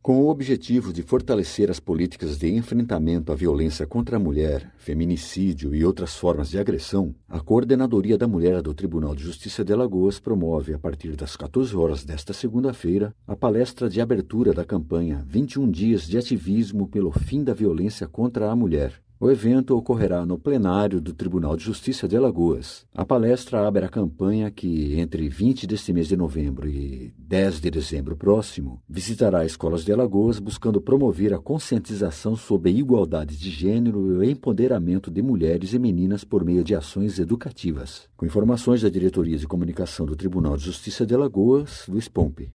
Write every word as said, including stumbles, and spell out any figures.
Com o objetivo de fortalecer as políticas de enfrentamento à violência contra a mulher, feminicídio e outras formas de agressão, a Coordenadoria da Mulher do Tribunal de Justiça de Alagoas promove, a partir das quatorze horas desta segunda-feira, a palestra de abertura da campanha vinte e um Dias de Ativismo pelo Fim da Violência contra a Mulher. O evento ocorrerá no plenário do Tribunal de Justiça de Alagoas. A palestra abre a campanha que, entre vinte deste mês de novembro e dez de dezembro próximo, visitará escolas de Alagoas buscando promover a conscientização sobre a igualdade de gênero e o empoderamento de mulheres e meninas por meio de ações educativas. Com informações da Diretoria de Comunicação do Tribunal de Justiça de Alagoas, Luiz Pompe.